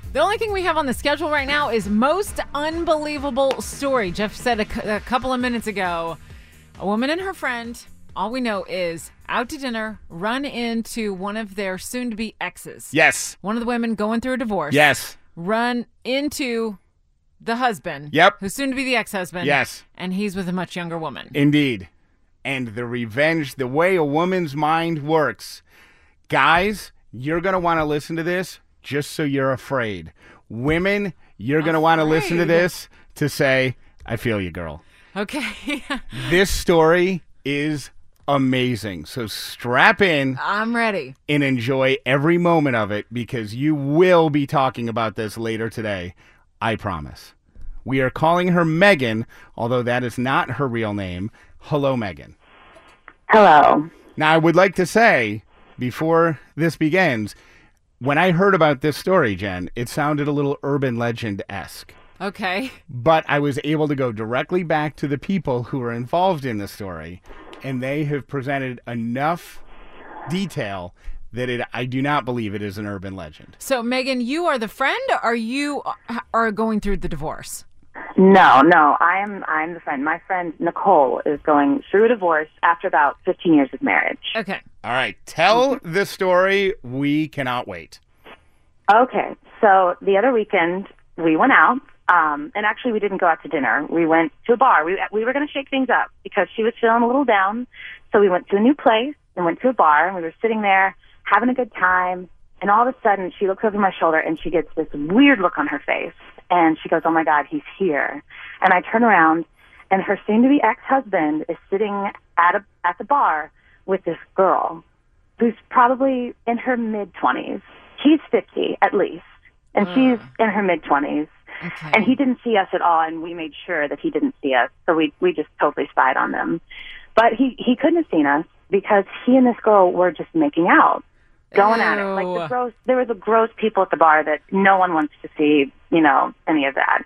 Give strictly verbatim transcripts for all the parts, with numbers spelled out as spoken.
The only thing we have on the schedule right now is most unbelievable story. Jeff said a, a couple of minutes ago, a woman and her friend, all we know is out to dinner, run into one of their soon-to-be exes. Yes. One of the women going through a divorce. Yes. Run into the husband. Yep. Who's soon to be the ex-husband. Yes. And he's with a much younger woman. Indeed. And the revenge, the way a woman's mind works. Guys, you're going to want to listen to this just so you're afraid. Women, you're going to want to listen to this to say, I feel you, girl. Okay. This story is amazing. So strap in. I'm ready. And enjoy every moment of it because you will be talking about this later today. I promise. We are calling her Megan, although that is not her real name. Hello, Megan. Hello. Now, I would like to say, before this begins, when I heard about this story, Jen, it sounded a little urban legend-esque. Okay. But I was able to go directly back to the people who were involved in the story, and they have presented enough detail that it, I do not believe it is an urban legend. So, Megan, you are the friend, or you are going through the divorce? No, no, I'm I'm the friend. My friend Nicole is going through a divorce after about fifteen years of marriage. Okay. All right. Tell the story. We cannot wait. Okay. So the other weekend we went out, um, and actually we didn't go out to dinner. We went to a bar. We we were going to shake things up because she was feeling a little down. So we went to a new place and went to a bar, and we were sitting there having a good time. And all of a sudden, she looks over my shoulder, and she gets this weird look on her face. And she goes, oh, my God, he's here. And I turn around, and her soon-to-be ex-husband is sitting at a at the bar with this girl who's probably in her mid-twenties. He's fifty, at least, and mm. she's in her mid-twenties. Okay. And he didn't see us at all, and we made sure that he didn't see us. So we, we just totally spied on them. But he, he couldn't have seen us because he and this girl were just making out. Going Ew. at it. Like the gross, there were the gross people at the bar that no one wants to see, you know, any of that.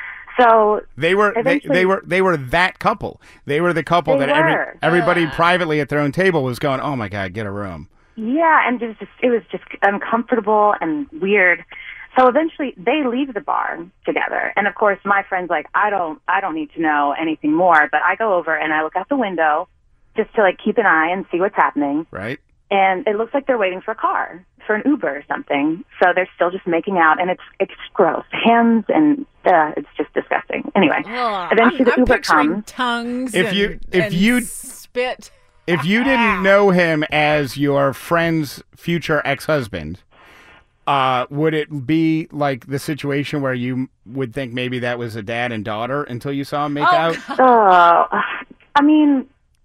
So they were they, they were they were that couple. They were the couple that every, everybody uh. privately at their own table was going, "Oh my God, get a room." Yeah, and it was just it was just uncomfortable and weird. So eventually they leave the bar together. And of course my friend's like, I don't I don't need to know anything more, but I go over and I look out the window just to like keep an eye and see what's happening. Right. And it looks like they're waiting for a car, for an Uber or something. So they're still just making out, and it's it's gross. Hands and uh, it's just disgusting. Anyway, Ugh, eventually I'm, the I'm Uber picturing comes. tongues if and, you if and you spit. If you didn't know him as your friend's future ex-husband, uh, would it be like the situation where you would think maybe that was a dad and daughter until you saw him make oh, out? Oh, uh, I mean.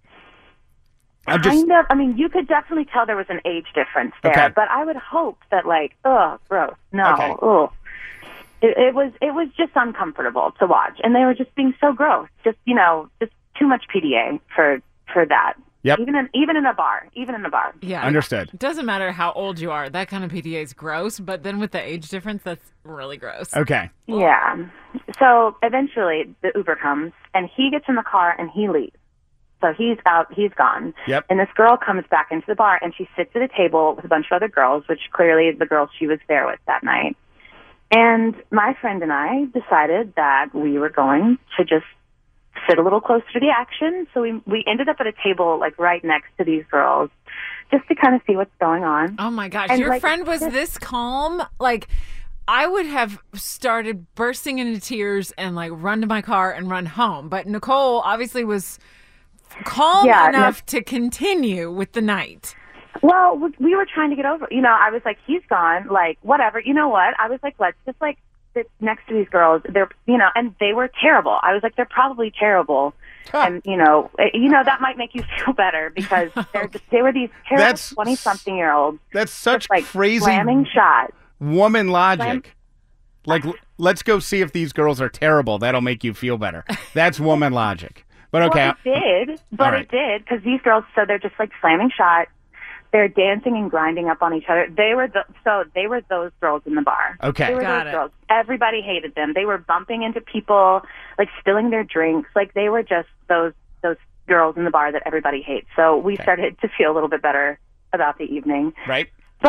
I'm kind just, of. I mean, you could definitely tell there was an age difference there, okay. but I would hope that, like, ugh, gross. No, okay. ugh. It, it was it was just uncomfortable to watch, and they were just being so gross. Just you know, just too much P D A for for that. Yep. Even in even in a bar, even in a bar. Yeah. Understood. It doesn't matter how old you are. That kind of P D A is gross, but then with the age difference, that's really gross. Okay. Yeah. So eventually, the Uber comes, and he gets in the car and he leaves. So he's out, he's gone. Yep. And this girl comes back into the bar, and she sits at a table with a bunch of other girls, which clearly is the girls she was there with that night. And my friend and I decided that we were going to just sit a little closer to the action. So we we ended up at a table, like, right next to these girls, just to kind of see what's going on. Oh, my gosh. And, Your like, friend was this calm? Like, I would have started bursting into tears and, like, run to my car and run home. But Nicole obviously was calm yeah, enough no, to continue with the night. Well, we were trying to get over. You know, I was like, he's gone. Like, whatever. You know what? I was like, let's just like sit next to these girls. They're, you know, and they were terrible. I was like, they're probably terrible. Huh. And you know, you know that might make you feel better because they're just, they were these terrible twenty-something-year-olds. That's such just, like, crazy slamming shot woman logic. Slam- like, let's go see if these girls are terrible. That'll make you feel better. That's woman logic. But okay. Well, it did, but right. it did, because these girls, so they're just like slamming shots. They're dancing and grinding up on each other. They were the, so they were those girls in the bar. Okay. They were Got those it. girls. Everybody hated them. They were bumping into people, like spilling their drinks. Like they were just those those girls in the bar that everybody hates. So we okay. started to feel a little bit better about the evening. Right. But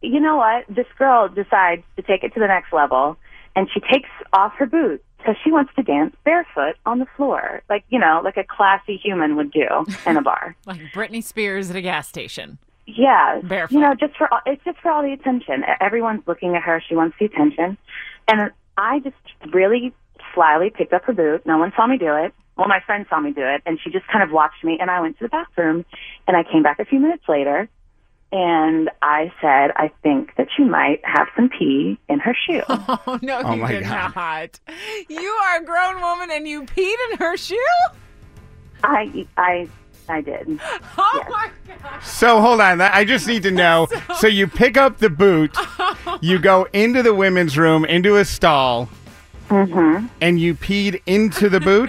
you know what? This girl decides to take it to the next level, and she takes off her boots because she wants to dance barefoot on the floor, like, you know, like a classy human would do in a bar. Like Britney Spears at a gas station. Yeah, Barefoot. you know, just for all- it's just for all the attention. Everyone's looking at her. She wants the attention, and I just really slyly picked up her boot. No one saw me do it. Well, my friend saw me do it, and she just kind of watched me. And I went to the bathroom, and I came back a few minutes later, and I said, "I think that she might have some pee in her shoe." Oh no, Oh, you my did God. not. You are a grown woman, and you peed in her shoe. I, I, I did. Oh Yes. my God. So hold on, that- I just need to know. So you pick up the boot, you go into the women's room, into a stall, Mm-hmm. and you peed into the boot.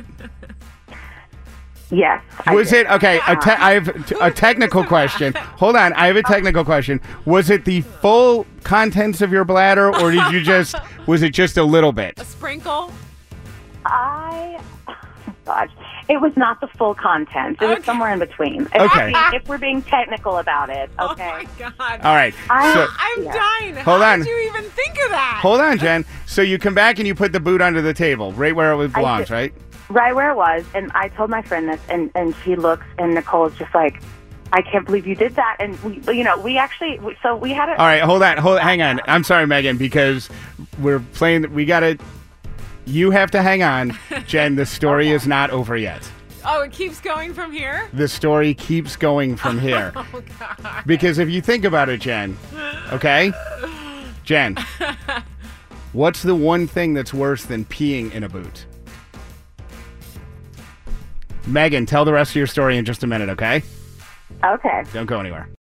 Yes. I Was did. it okay? A te- I have t- a technical question. Hold on, I have a technical question. Was it the full contents of your bladder, or did you just? Was it just a little bit? A sprinkle. I, oh, gosh, it was not the full content. It was Okay. somewhere in between. If, Okay. I mean, if we're being technical about it, okay. Oh my God. All right. I- So I'm Yeah. dying. Hold How on. did you even think of that? hold on, Jen. So you come back and you put the boot under the table, right where it belongs, did. right? Right where it was, and I told my friend this, and, and she looks, and Nicole's just like, I can't believe you did that. And, we, you know, we actually, we- so we had a, All right, hold on, hold, hang on. I'm sorry, Megan, because we're playing. We gotta. You have to hang on, Jen. The story is not over yet. Oh, it keeps going from here? The story keeps going from here. Oh, God. Because if you think about it, Jen, okay? Jen, what's the one thing that's worse than peeing in a boot? Megan, tell the rest of your story in just a minute, okay? okay. Don't go anywhere.